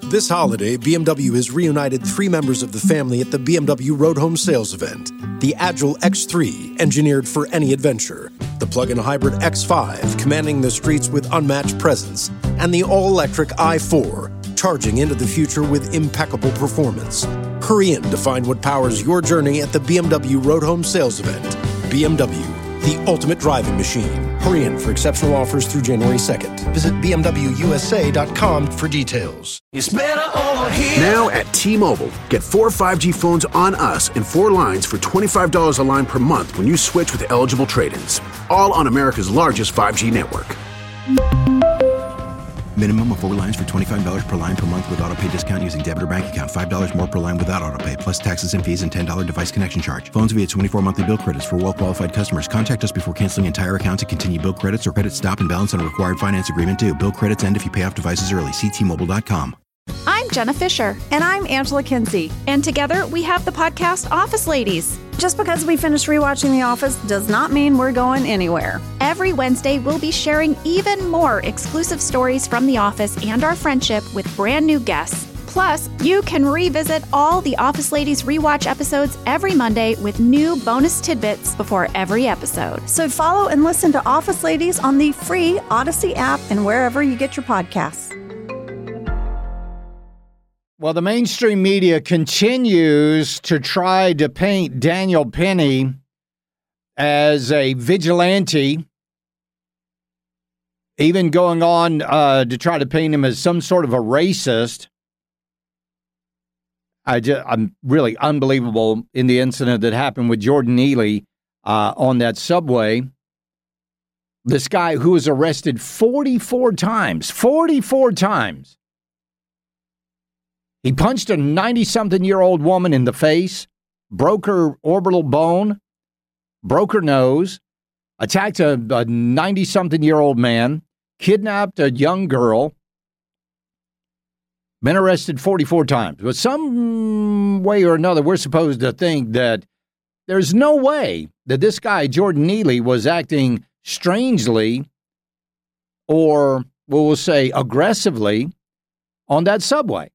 This holiday, BMW has reunited 3 members of the family at the BMW Road Home Sales event. The Agile X3, engineered for any adventure. The plug-in hybrid X5, commanding the streets with unmatched presence. And the all-electric i4, charging into the future with impeccable performance. Hurry in to find what powers your journey at the BMW Road Home Sales event. BMW, the ultimate driving machine. Hurry in for exceptional offers through January 2nd. Visit BMWUSA.com for details. It's better over here. Now at T-Mobile, get 4 5G phones on us and 4 lines for $25 a line per month when you switch with eligible trade-ins. All on America's largest 5G network. Minimum of 4 lines for $25 per line per month with autopay discount using debit or bank account. $5 more per line without autopay, plus taxes and fees and $10 device connection charge. Phones via 24 monthly bill credits for well-qualified customers. Contact us before canceling entire account to continue bill credits or credit stop and balance on a required finance agreement due. Bill credits end if you pay off devices early. See T-Mobile.com. I'm Jenna Fisher. And I'm Angela Kinsey. And together we have the podcast Office Ladies. Just because we finished rewatching The Office does not mean we're going anywhere. Every Wednesday, we'll be sharing even more exclusive stories from The Office and our friendship with brand new guests. Plus, you can revisit all the Office Ladies rewatch episodes every Monday with new bonus tidbits before every episode. So follow and listen to Office Ladies on the free Odyssey app and wherever you get your podcasts. Well, the mainstream media continues to try to paint Daniel Penny as a vigilante, even going on to try to paint him as some sort of a racist. I'm really unbelievable in the incident that happened with Jordan Neely on that subway. This guy who was arrested 44 times. He punched a 90-something-year-old woman in the face, broke her orbital bone, broke her nose, attacked a 90-something-year-old man, kidnapped a young girl, been arrested 44 times. But some way or another, we're supposed to think that there's no way that this guy, Jordan Neely, was acting strangely or, we'll say, aggressively on that subway.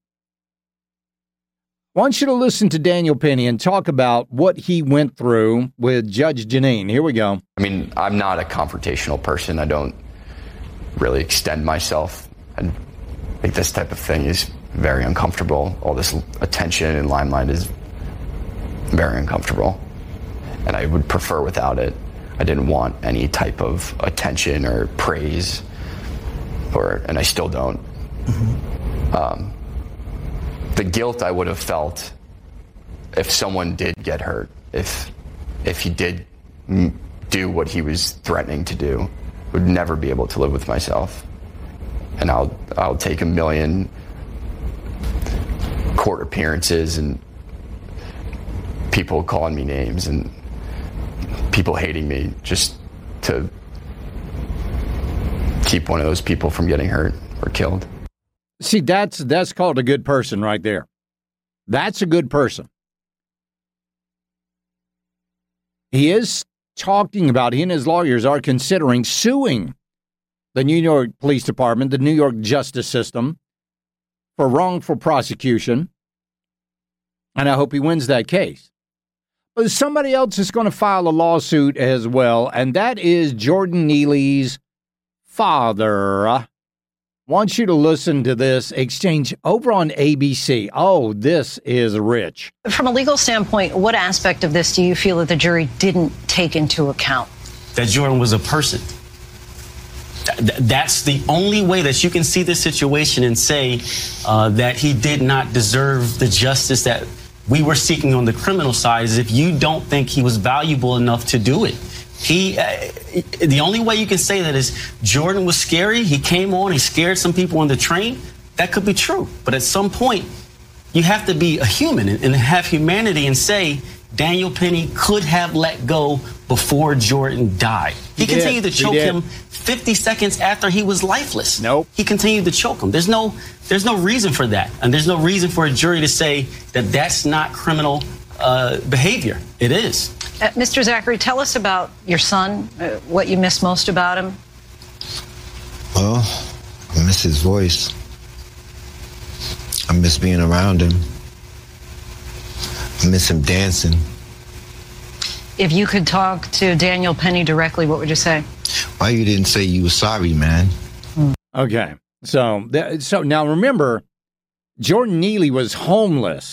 I want you to listen to Daniel Penny and talk about what he went through with Judge Jeanine. Here we go. I mean, I'm not a confrontational person. I don't really extend myself. I think this type of thing is very uncomfortable. All this attention and limelight is very uncomfortable. And I would prefer without it. I didn't want any type of attention or praise, and I still don't. Mm-hmm. The guilt I would have felt if someone did get hurt, if he did do what he was threatening to do, would never be able to live with myself. And I'll take 1 million court appearances and people calling me names and people hating me just to keep one of those people from getting hurt or killed. See, that's called a good person right there. That's a good person. He is talking about, he and his lawyers are considering suing the New York Police Department, the New York justice system, for wrongful prosecution. And I hope he wins that case. But somebody else is going to file a lawsuit as well, and that is Jordan Neely's father. Want you to listen to this exchange over on ABC. Oh, this is rich. From a legal standpoint, what aspect of this do you feel that the jury didn't take into account? That Jordan was a person. That's the only way that you can see this situation and say that he did not deserve the justice that we were seeking on the criminal side, is if you don't think he was valuable enough to do it. The only way you can say that is Jordan was scary. He came on, he scared some people on the train. That could be true. But at some point, you have to be a human and have humanity and say Daniel Penny could have let go before Jordan died. He continued to choke him 50 seconds after he was lifeless. Nope. He continued to choke him. There's no reason for that. And there's no reason for a jury to say that that's not criminal behavior. It is. Mr. Zachary, tell us about your son, what you miss most about him. Well, I miss his voice. I miss being around him. I miss him dancing. If you could talk to Daniel Penny directly, what would you say? Why you didn't say you were sorry, man? Okay. So now remember, Jordan Neely was homeless.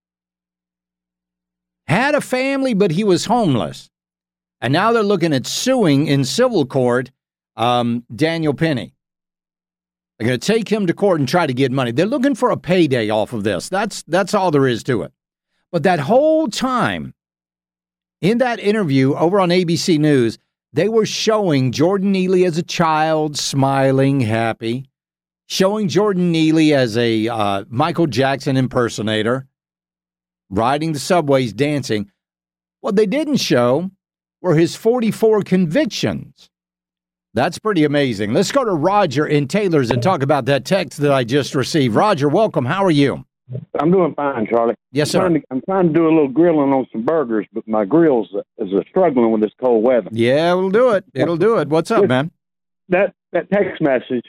Had a family, but he was homeless. And now they're looking at suing in civil court Daniel Penny. They're going to take him to court and try to get money. They're looking for a payday off of this. That's all there is to it. But that whole time, in that interview over on ABC News, they were showing Jordan Neely as a child, smiling, happy, showing Jordan Neely as a Michael Jackson impersonator, riding the subways, dancing. What they didn't show were his 44 convictions. That's pretty amazing. Let's go to Roger in Taylor's and talk about that text that I just received. Roger, welcome. How are you? I'm doing fine, Charlie. Yes, sir. I'm trying to do a little grilling on some burgers, but my grill's is struggling with this cold weather. Yeah, we'll do it. It'll do it. What's up, man? That text message,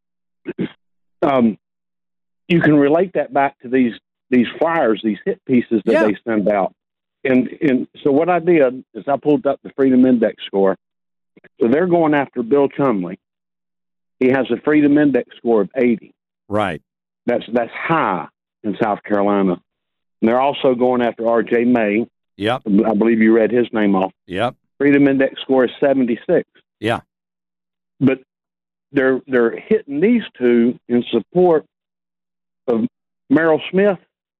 you can relate that back to these flyers, these hit pieces that they send out. And so what I did is I pulled up the Freedom Index score. So they're going after Bill Chumley. He has a Freedom Index score of 80. Right. That's high in South Carolina. And they're also going after R.J. May. Yep. I believe you read his name off. Yep. Freedom Index score is 76. Yeah. But they're hitting these two in support of Merle Smith,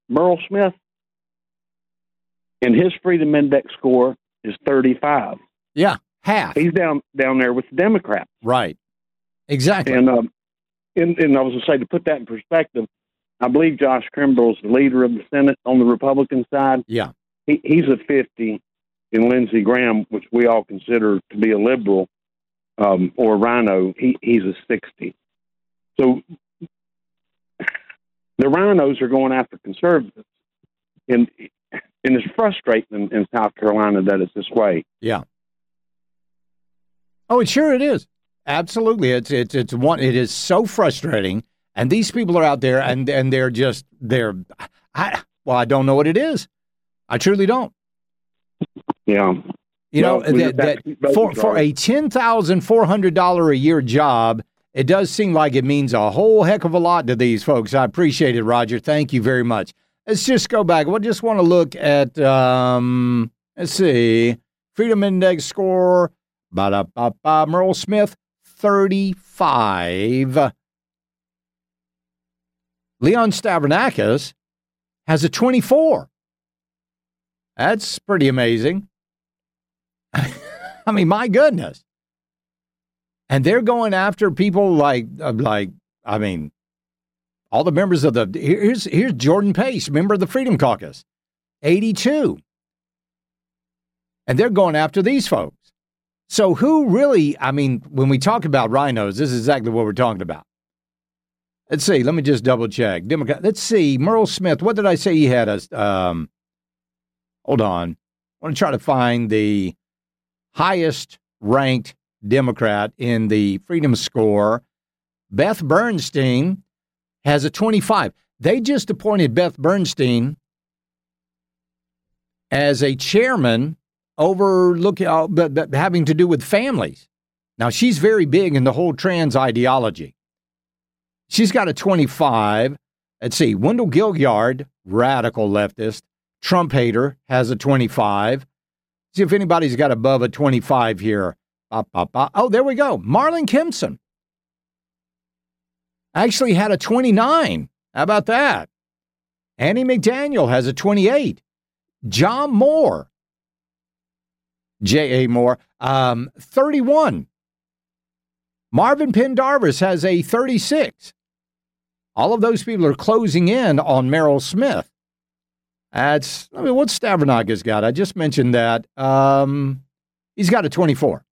and his Freedom Index score is 35. Yeah, half. He's down there with the Democrats. Right. Exactly. And I was going to say, to put that in perspective, I believe Josh Kimball's the leader of the Senate on the Republican side. Yeah. He's a 50, and Lindsey Graham, which we all consider to be a liberal, or a rhino, he's a 60. So the rhinos are going after conservatives. And it's frustrating in South Carolina that it's this way. Yeah. Oh, sure it is. Absolutely. It is so frustrating. And these people are out there and I don't know what it is. I truly don't. Yeah. You know, for a $10,400 a year job, it does seem like it means a whole heck of a lot to these folks. I appreciate it, Roger. Thank you very much. Let's just go back. We just want to look at, let's see, Freedom Index score, Merle Smith, 35. Leon Stavronakis has a 24. That's pretty amazing. I mean, my goodness. And they're going after people like I mean, all the members of here's Jordan Pace, member of the Freedom Caucus, 82. And they're going after these folks. So who really, I mean, when we talk about rhinos, this is exactly what we're talking about. Let's see. Let me just double check. Democrat. Let's see. Merle Smith. What did I say he had? Hold on. I want to try to find the highest ranked Democrat in the Freedom Score. Beth Bernstein has a 25. They just appointed Beth Bernstein as a chairman having to do with families. Now, she's very big in the whole trans ideology. She's got a 25. Let's see. Wendell Gilliard, radical leftist, Trump hater, has a 25. See if anybody's got above a 25 here. Oh, there we go. Marlon Kimpson actually had a 29. How about that? Annie McDaniel has a 28. John Moore, J.A. Moore, 31. Marvin Pendarvis has a 36. All of those people are closing in on Merle Smith. What's Stavronakis got? I just mentioned that. He's got a 24.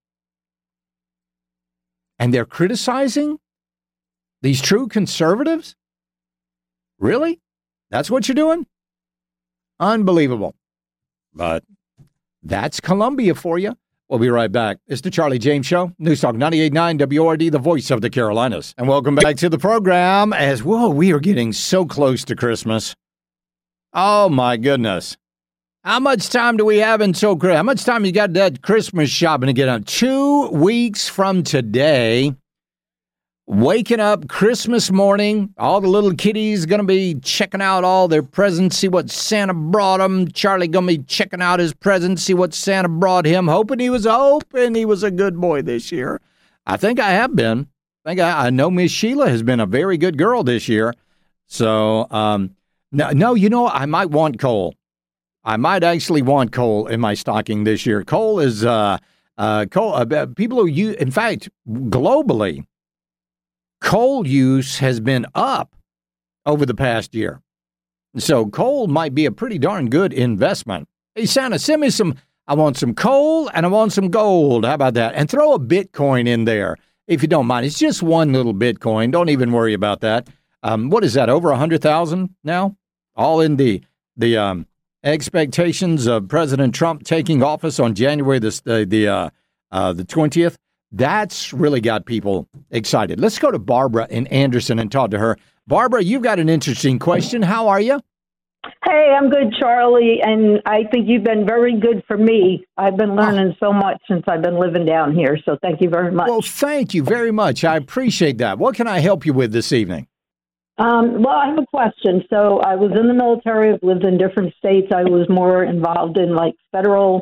And they're criticizing these true conservatives? Really? That's what you're doing? Unbelievable. But that's Columbia for you. We'll be right back. It's the Charlie James Show, News Talk 98.9 WORD, the voice of the Carolinas. And welcome back to the program as, whoa, we are getting so close to Christmas. Oh, my goodness. How much time do we have until Christmas? How much time you got that Christmas shopping to get on? 2 weeks from today, waking up Christmas morning, all the little kiddies going to be checking out all their presents, see what Santa brought them. Charlie going to be checking out his presents, see what Santa brought him, hoping he was a good boy this year. I think I have been. I know Miss Sheila has been a very good girl this year. So, no, you know, I might want coal. I might actually want coal in my stocking this year. Coal is, people who use, in fact, globally, coal use has been up over the past year. So coal might be a pretty darn good investment. Hey, Santa, send me I want some coal and I want some gold. How about that? And throw a Bitcoin in there, if you don't mind. It's just one little Bitcoin. Don't even worry about that. What is that, over 100,000 now? All in the expectations of President Trump taking office on January the 20th. That's really got people excited. Let's go to Barbara in Anderson and talk to her. Barbara, you've got an interesting question. How are you? Hey, I'm good, Charlie, and I think you've been very good for me. I've been learning so much since I've been living down here, so thank you very much. Well, thank you very much. I appreciate that. What can I help you with this evening? Well, I have a question. So I was in the military. I've lived in different states. I was more involved in, like, federal,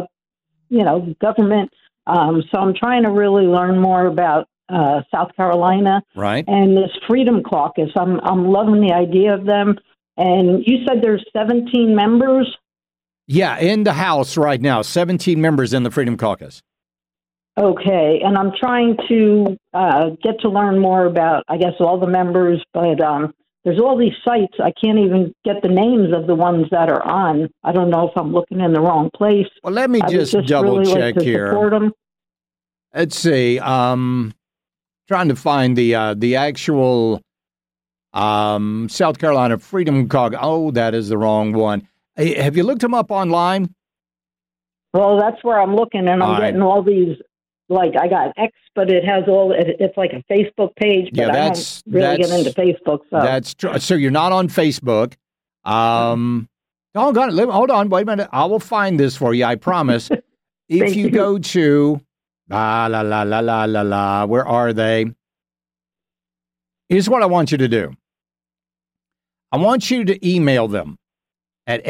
government. So I'm trying to really learn more about South Carolina. Right. And this Freedom Caucus. I'm loving the idea of them. And you said there's 17 members? Yeah, in the House right now, 17 members in the Freedom Caucus. Okay, and I'm trying to get to learn more about, I guess, all the members, but there's all these sites. I can't even get the names of the ones that are on. I don't know if I'm looking in the wrong place. Well, let me just double check here. Let's see. Trying to find the actual South Carolina Freedom Caucus. Oh, that is the wrong one. Hey, have you looked them up online? Well, that's where I'm looking, and I'm getting all these. Like, I got X, but it has it's like a Facebook page, but I don't really get into Facebook. So that's true. So you're not on Facebook. Hold on, wait a minute. I will find this for you, I promise. If you go to, where are they? Here's what I want you to do. I want you to email them at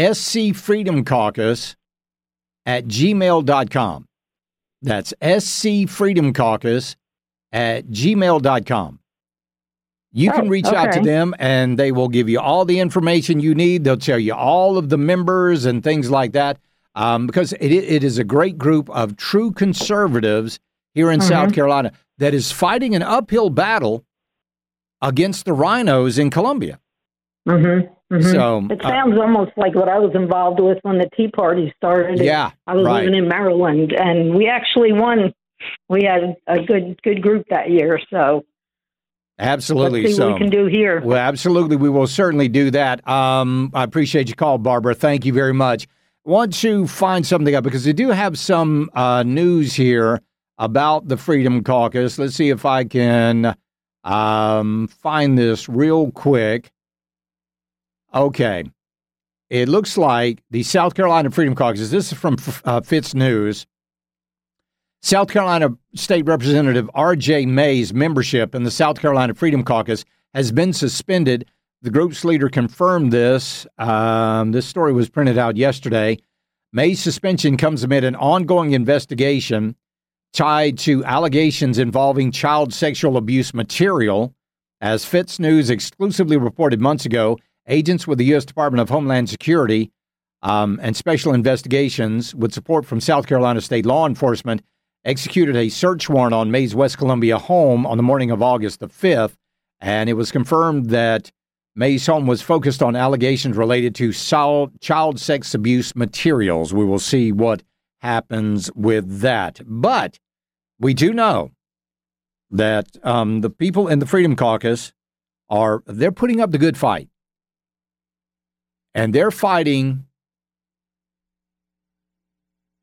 scfreedomcaucus@gmail.com. That's scfreedomcaucus@gmail.com. You can reach out to them, and they will give you all the information you need. They'll tell you all of the members and things like that, because it is a great group of true conservatives here in South Carolina that is fighting an uphill battle against the rhinos in Columbia. So it sounds almost like what I was involved with when the Tea Party started. Yeah, I was living in Maryland, and we actually won. We had a good group that year. So absolutely, let's see what we can do here. Well, absolutely, we will certainly do that. I appreciate your call, Barbara. Thank you very much. Want to find something up because they do have some news here about the Freedom Caucus. Let's see if I can find this real quick. Okay. It looks like the South Carolina Freedom Caucus, this is from Fitz News, South Carolina State Representative R.J. May's membership in the South Carolina Freedom Caucus has been suspended. The group's leader confirmed this. This story was printed out yesterday. May's suspension comes amid an ongoing investigation tied to allegations involving child sexual abuse material. As Fitz News exclusively reported months ago, agents with the U.S. Department of Homeland Security and Special Investigations, with support from South Carolina State law enforcement, executed a search warrant on May's West Columbia home on the morning of August the 5th, and it was confirmed that May's home was focused on allegations related to child sex abuse materials. We will see what happens with that. But we do know that the people in the Freedom Caucus they're putting up the good fight. And they're fighting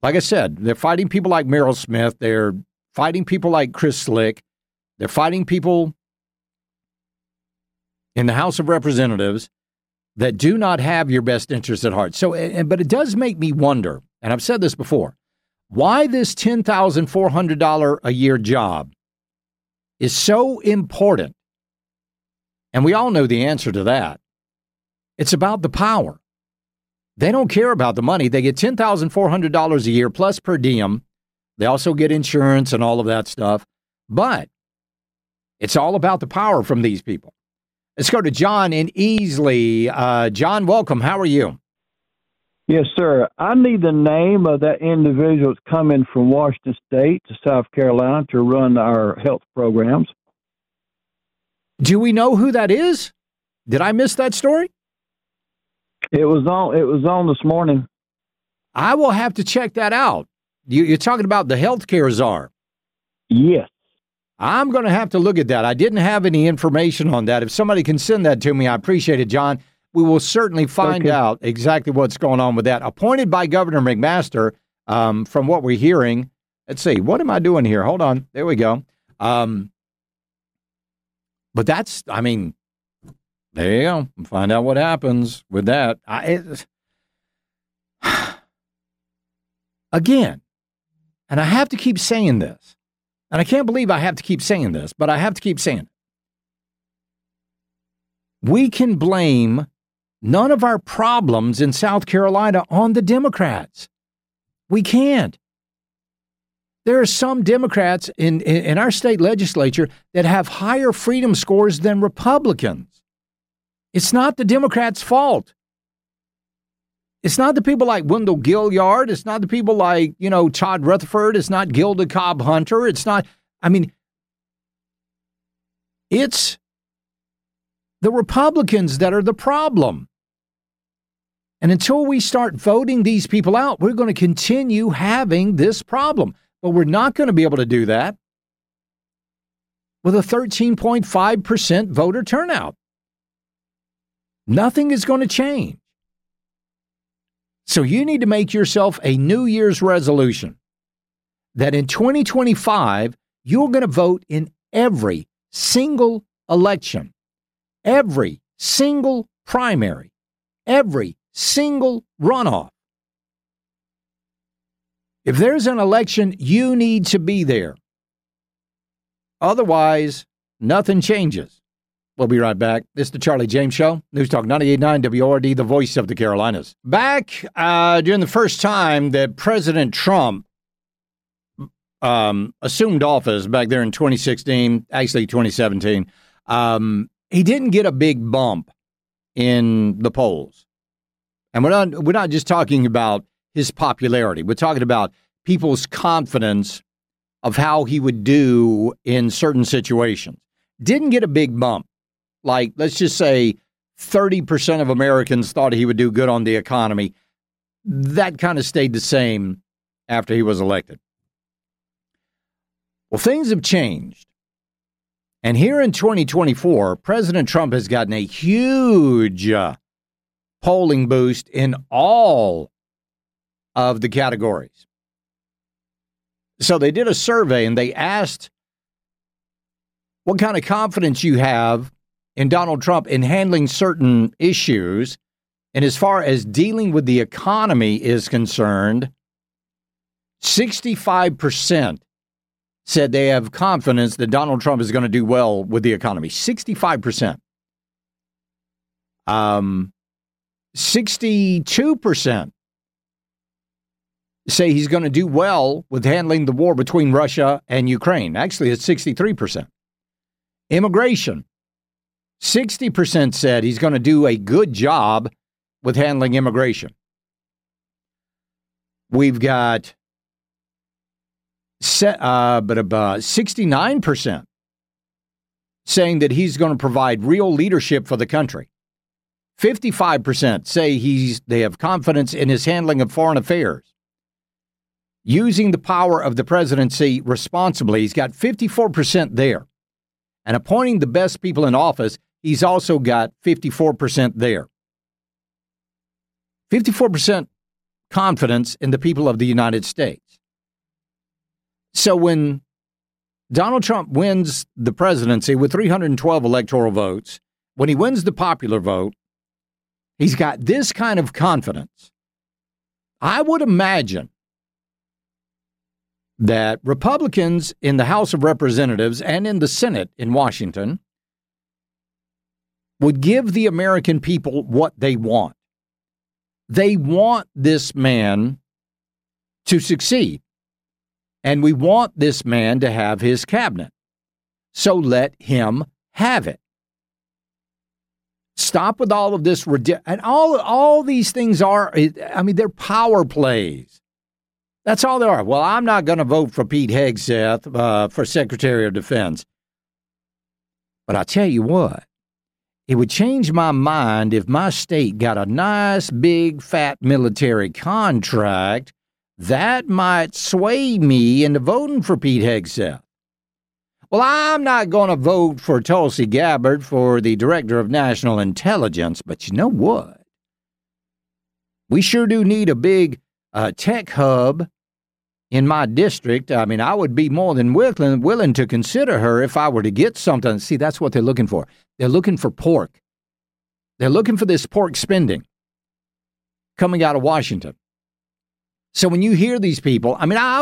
Like I said, they're fighting people like Meryl Smith. They're fighting people like Chris Slick. They're fighting people in the House of Representatives that do not have your best interest at heart. So, but it does make me wonder, and I've said this before, why this $10,400 a year job is so important. And we all know the answer to that. It's about the power. They don't care about the money. They get $10,400 a year plus per diem. They also get insurance and all of that stuff. But it's all about the power from these people. Let's go to John in Easley. John, welcome. How are you? Yes, sir. I need the name of that individual that's coming from Washington State to South Carolina to run our health programs. Do we know who that is? Did I miss that story? It was on this morning. I will have to check that out. You're talking about the healthcare czar. Yes. I'm going to have to look at that. I didn't have any information on that. If somebody can send that to me, I appreciate it, John. We will certainly find out exactly what's going on with that. Appointed by Governor McMaster, from what we're hearing. Let's see. What am I doing here? Hold on. There we go. But that's, I mean, there you go. Find out what happens with that. Again, and I have to keep saying this, and I can't believe I have to keep saying this, but I have to keep saying it. We can blame none of our problems in South Carolina on the Democrats. We can't. There are some Democrats in our state legislature that have higher freedom scores than Republicans. It's not the Democrats' fault. It's not the people like Wendell Gilliard. It's not the people like, Todd Rutherford. It's not Gilda Cobb Hunter. It's not, it's the Republicans that are the problem. And until we start voting these people out, we're going to continue having this problem. But we're not going to be able to do that with a 13.5% voter turnout. Nothing is going to change. So you need to make yourself a New Year's resolution that in 2025, you're going to vote in every single election, every single primary, every single runoff. If there's an election, you need to be there. Otherwise, nothing changes. We'll be right back. This is the Charlie James Show. News Talk 98.9 WORD, the voice of the Carolinas. Back during the first time that President Trump assumed office back there in 2016, actually 2017, he didn't get a big bump in the polls. And we're not just talking about his popularity. We're talking about people's confidence of how he would do in certain situations. Didn't get a big bump. Like, let's just say 30% of Americans thought he would do good on the economy. That kind of stayed the same after he was elected. Well, things have changed. And here in 2024, President Trump has gotten a huge polling boost in all of the categories. So they did a survey and they asked what kind of confidence you have in Donald Trump in handling certain issues. And as far as dealing with the economy is concerned, 65% said they have confidence that Donald Trump is going to do well with the economy. 65%. 62% say he's going to do well with handling the war between Russia and Ukraine. Actually, it's 63%. Immigration. 60% said he's going to do a good job with handling immigration. We've got 69% saying that he's going to provide real leadership for the country. 55% say they have confidence in his handling of foreign affairs. Using the power of the presidency responsibly, he's got 54% there. And appointing the best people in office, he's also got 54% there. 54% confidence in the people of the United States. So when Donald Trump wins the presidency with 312 electoral votes, when he wins the popular vote, he's got this kind of confidence. I would imagine that Republicans in the House of Representatives and in the Senate in Washington would give the American people what they want. They want this man to succeed, and we want this man to have his cabinet. So let him have it. Stop with all of this. And all these things are, I mean, they're power plays. That's all they are. Well, I'm not going to vote for Pete Hegseth for Secretary of Defense. But I tell you what, it would change my mind if my state got a nice, big, fat military contract. That might sway me into voting for Pete Hegseth. Well, I'm not going to vote for Tulsi Gabbard for the Director of National Intelligence, but you know what? We sure do need a big tech hub in my district. I mean, I would be more than willing to consider her if I were to get something. See, that's what they're looking for. They're looking for pork. They're looking for this pork spending coming out of Washington. So when you hear these people, I mean, I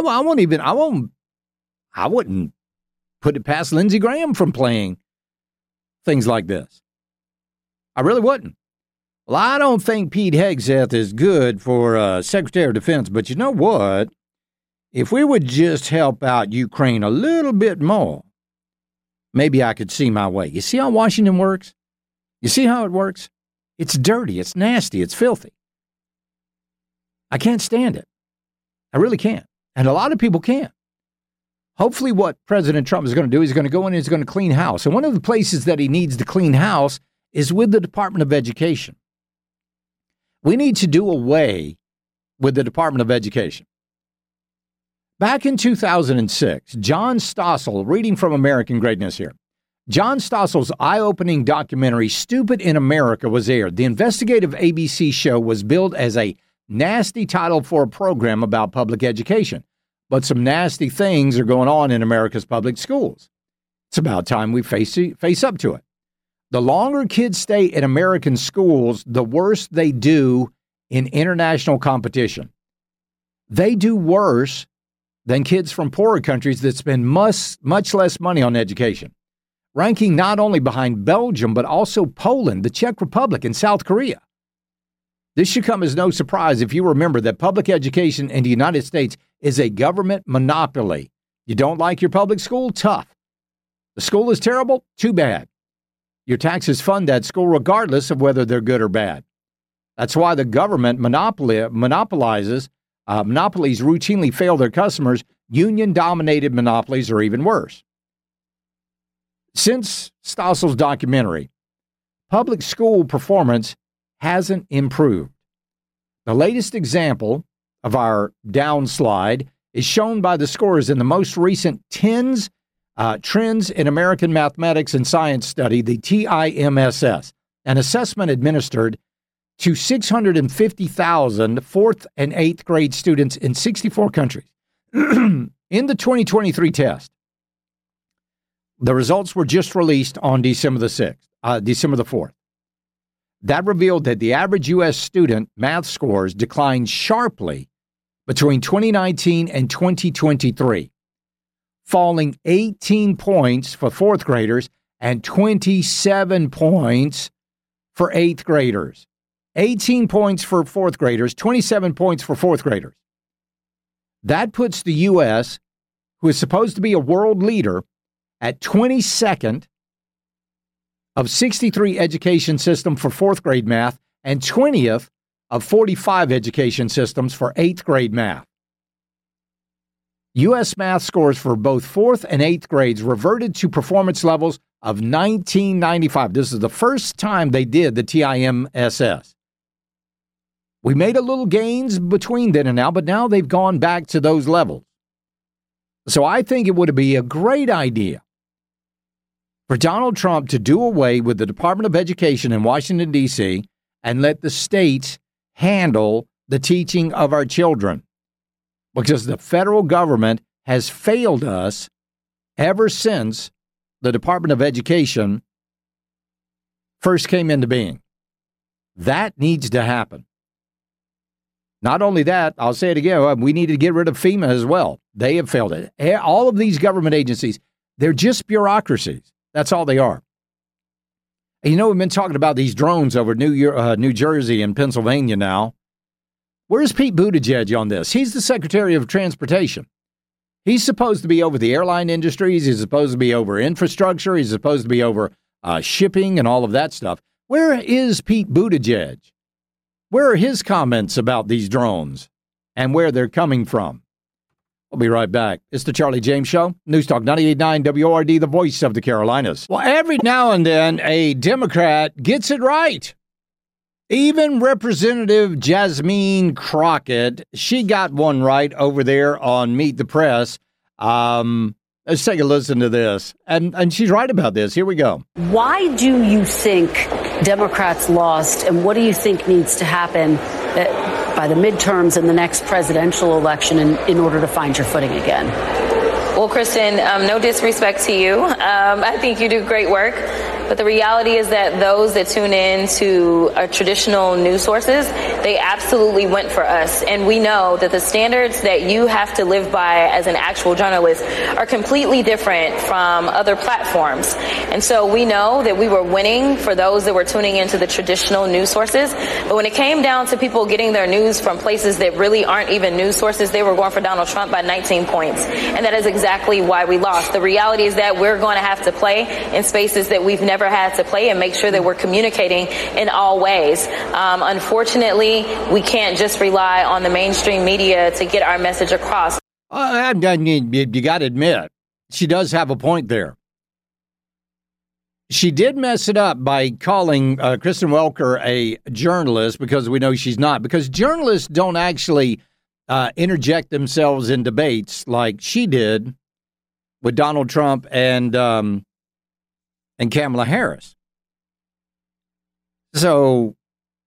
wouldn't put it past Lindsey Graham from playing things like this. I really wouldn't. Well, I don't think Pete Hegseth is good for Secretary of Defense, but you know what? If we would just help out Ukraine a little bit more, maybe I could see my way. You see how Washington works? You see how it works? It's dirty, it's nasty, it's filthy. I can't stand it. I really can't. And a lot of people can't. Hopefully what President Trump is going to do, he's going to go in and he's going to clean house. And one of the places that he needs to clean house is with the Department of Education. We need to do away with the Department of Education. Back in 2006, John Stossel, reading from American Greatness here, John Stossel's eye-opening documentary, Stupid in America, was aired. The investigative ABC show was billed as a nasty title for a program about public education. But some nasty things are going on in America's public schools. It's about time we face up to it. The longer kids stay in American schools, the worse they do in international competition. They do worse than kids from poorer countries that spend much less money on education, ranking not only behind Belgium, but also Poland, the Czech Republic, and South Korea. This should come as no surprise if you remember that public education in the United States is a government monopoly. You don't like your public school? Tough. The school is terrible? Too bad. Your taxes fund that school regardless of whether they're good or bad. That's why the government monopolies routinely fail their customers. Union-dominated monopolies are even worse. Since Stossel's documentary, public school performance hasn't improved. The latest example of our downslide is shown by the scores in the most recent Trends in American Mathematics and Science study, the TIMSS, an assessment administered to 650,000 4th and 8th grade students in 64 countries. In the 2023 test, the results were just released on December the 4th. That revealed that the average U.S. student math scores declined sharply between 2019 and 2023, falling 18 points for 4th graders and 27 points for 8th graders. 18 points for 4th graders, 27 points for 4th graders. That puts the U.S., who is supposed to be a world leader, at 22nd of 63 education system for 4th grade math and 20th of 45 education systems for 8th grade math. U.S. math scores for both 4th and 8th grades reverted to performance levels of 1995. This is the first time they did the TIMSS. We made a little gains between then and now, but now they've gone back to those levels. So I think it would be a great idea for Donald Trump to do away with the Department of Education in Washington, D.C., and let the states handle the teaching of our children, because the federal government has failed us ever since the Department of Education first came into being. That needs to happen. Not only that, I'll say it again, we need to get rid of FEMA as well. They have failed it. All of these government agencies, they're just bureaucracies. That's all they are. And you know, we've been talking about these drones over New Jersey and Pennsylvania now. Where's Pete Buttigieg on this? He's the Secretary of Transportation. He's supposed to be over the airline industries. He's supposed to be over infrastructure. He's supposed to be over shipping and all of that stuff. Where is Pete Buttigieg? Where are his comments about these drones and where they're coming from? We'll be right back. It's the Charlie James Show. News Talk 98.9 WORD, the voice of the Carolinas. Well, every now and then, a Democrat gets it right. Even Representative Jasmine Crockett, she got one right over there on Meet the Press. Let's take a listen to this. And she's right about this. Here we go. Why do you think Democrats lost, and what do you think needs to happen by the midterms and the next presidential election in order to find your footing again? Well, Kristen, no disrespect to you. I think you do great work. But the reality is that those that tune in to traditional news sources, they absolutely went for us. And we know that the standards that you have to live by as an actual journalist are completely different from other platforms. And so we know that we were winning for those that were tuning into the traditional news sources. But when it came down to people getting their news from places that really aren't even news sources, they were going for Donald Trump by 19 points. And that is exactly why we lost. The reality is that we're going to have to play in spaces that we've never had to play and make sure that we're communicating in all ways. Unfortunately, we can't just rely on the mainstream media to get our message across. You got to admit, she does have a point there. She did mess it up by calling Kristen Welker a journalist, because we know she's not. Because journalists don't actually interject themselves in debates like she did with Donald Trump and Kamala Harris. So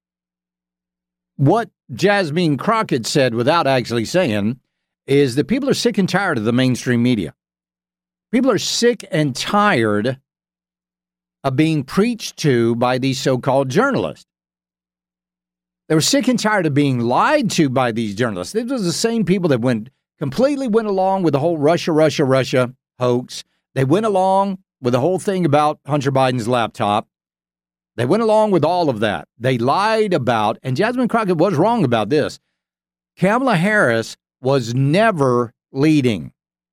what Jasmine Crockett said, without actually saying, is that people are sick and tired of the mainstream media. People are sick and tired of being preached to by these so-called journalists. They were sick and tired of being lied to by these journalists. These were the same people that completely went along with the whole Russia hoax. They went along with the whole thing about Hunter Biden's laptop. They went along with all of that. They lied about, and Jasmine Crockett was wrong about this, Kamala Harris was never leading.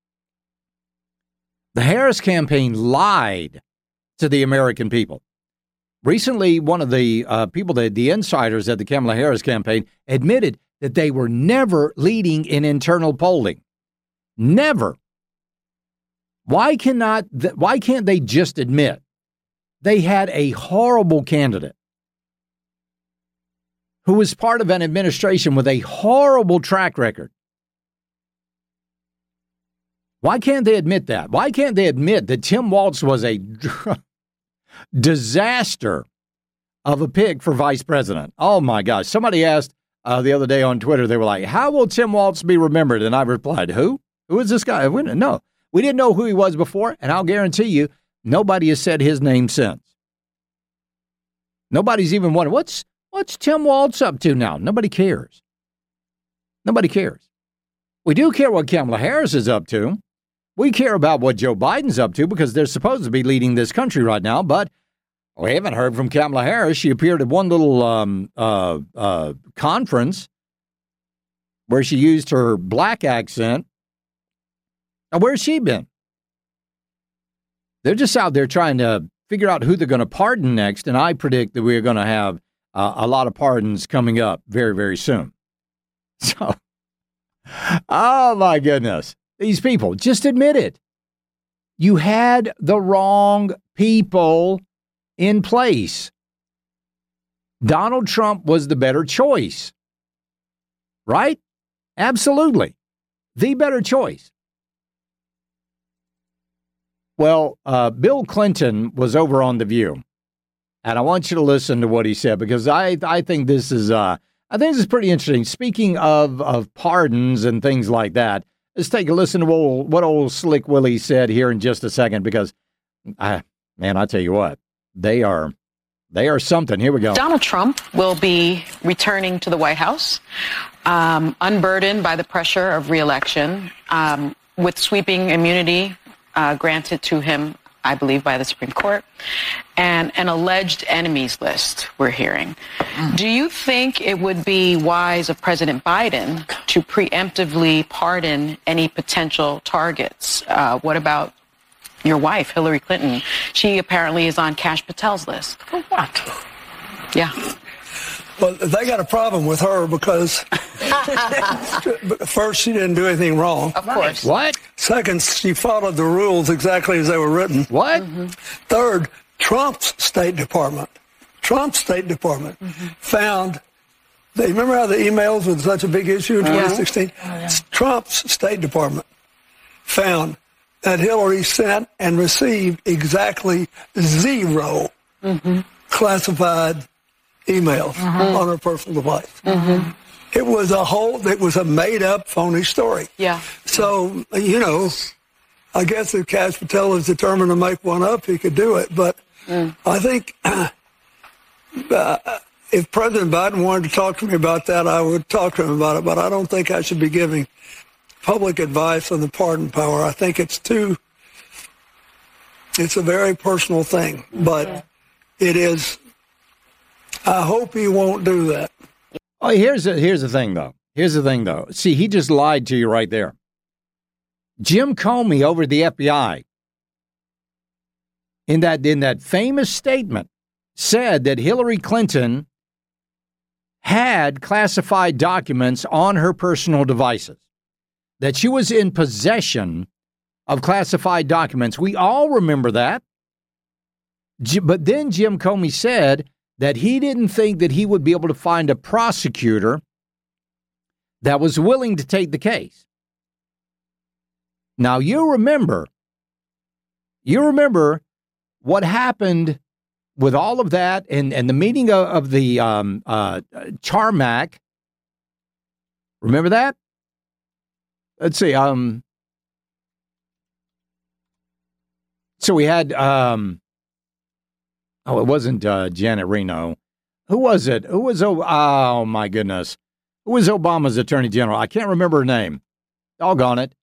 The Harris campaign lied to the American people. Recently, one of the people, the insiders at the Kamala Harris campaign, admitted that they were never leading in internal polling. Never. Why can't they just admit they had a horrible candidate who was part of an administration with a horrible track record? Why can't they admit that? Why can't they admit that Tim Walz was a disaster of a pick for vice president? Oh, my gosh. Somebody asked the other day on Twitter, they were like, how will Tim Walz be remembered? And I replied, who? Who is this guy? No. We didn't know who he was before, and I'll guarantee you, nobody has said his name since. Nobody's even wondering, what's Tim Walz up to now? Nobody cares. Nobody cares. We do care what Kamala Harris is up to. We care about what Joe Biden's up to because they're supposed to be leading this country right now, but we haven't heard from Kamala Harris. She appeared at one little conference where she used her black accent. Now, where's she been? They're just out there trying to figure out who they're going to pardon next, and I predict that we're going to have a lot of pardons coming up very, very soon. So, oh my goodness. These people, just admit it. You had the wrong people in place. Donald Trump was the better choice. Right? Absolutely. The better choice. Well, Bill Clinton was over on The View, and I want you to listen to what he said because I think this is I think this is pretty interesting. Speaking of pardons and things like that, let's take a listen to what old Slick Willie said here in just a second, because, I tell you what, they are something. Here we go. Donald Trump will be returning to the White House, unburdened by the pressure of re-election, with sweeping immunity granted to him, I believe, by the Supreme Court, and an alleged enemies list we're hearing. Do you think it would be wise of President Biden to preemptively pardon any potential targets? What about your wife, Hillary Clinton? She apparently is on Kash Patel's list. For what? Yeah. Well, they got a problem with her because first, she didn't do anything wrong. Of course. What? Second, she followed the rules exactly as they were written. What? Third, Trump's State Department found, they remember how the emails were such a big issue in 2016? Trump's State Department found that Hillary sent and received exactly 0 classified emails on her personal device. It was a made-up, phony story. Yeah. So, I guess if Kash Patel is determined to make one up, he could do it. But I think if President Biden wanted to talk to me about that, I would talk to him about it. But I don't think I should be giving public advice on the pardon power. I think it's a very personal thing. But it is... I hope he won't do that. Oh, here's the thing, though. See, he just lied to you right there. Jim Comey over at the FBI, in that famous statement, said that Hillary Clinton had classified documents on her personal devices, that she was in possession of classified documents. We all remember that. But then Jim Comey said that he didn't think that he would be able to find a prosecutor that was willing to take the case. Now, you remember what happened with all of that and the meeting of the Tarmac. Remember that? Let's see. So we had... it wasn't Janet Reno. Who was it? Oh, my goodness. Who was Obama's attorney general? I can't remember her name. Doggone it.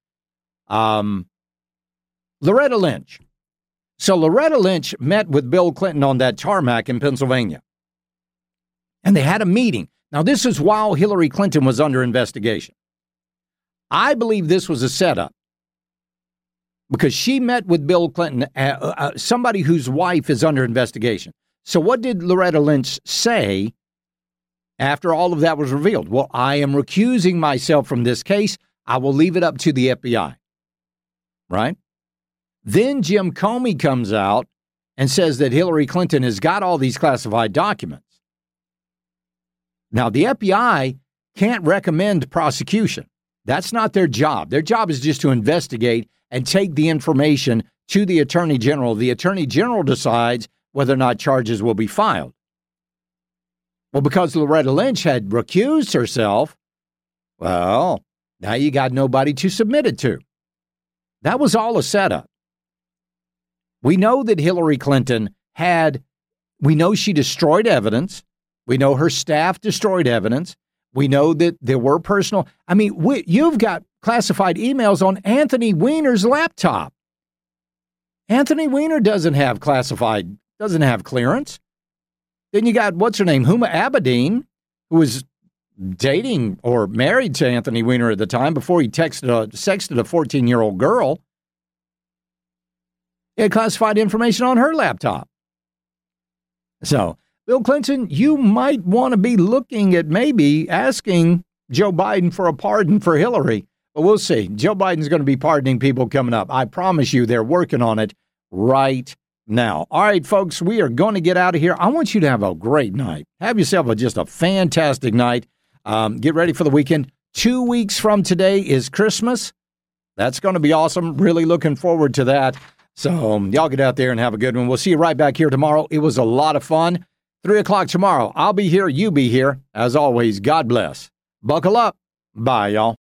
Loretta Lynch. So Loretta Lynch met with Bill Clinton on that tarmac in Pennsylvania. And they had a meeting. Now, this is while Hillary Clinton was under investigation. I believe this was a setup, because she met with Bill Clinton, somebody whose wife is under investigation. So what did Loretta Lynch say after all of that was revealed? Well, I am recusing myself from this case. I will leave it up to the FBI. Right? Then Jim Comey comes out and says that Hillary Clinton has got all these classified documents. Now, the FBI can't recommend prosecution. That's not their job. Their job is just to investigate and take the information to the Attorney General. The Attorney General decides whether or not charges will be filed. Well, because Loretta Lynch had recused herself, well, now you got nobody to submit it to. That was all a setup. We know that Hillary Clinton we know she destroyed evidence. We know her staff destroyed evidence. We know that there were you've got classified emails on Anthony Weiner's laptop. Anthony Weiner doesn't have clearance. Then you got, what's her name, Huma Abedin, who was dating or married to Anthony Weiner at the time before he sexted a 14-year-old girl. He had classified information on her laptop. So, Bill Clinton, you might want to be looking at maybe asking Joe Biden for a pardon for Hillary. But we'll see. Joe Biden's going to be pardoning people coming up. I promise you they're working on it right now. All right, folks, we are going to get out of here. I want you to have a great night. Have yourself just a fantastic night. Get ready for the weekend. 2 weeks from today is Christmas. That's going to be awesome. Really looking forward to that. So y'all get out there and have a good one. We'll see you right back here tomorrow. It was a lot of fun. 3 o'clock tomorrow. I'll be here. You be here. As always, God bless. Buckle up. Bye, y'all.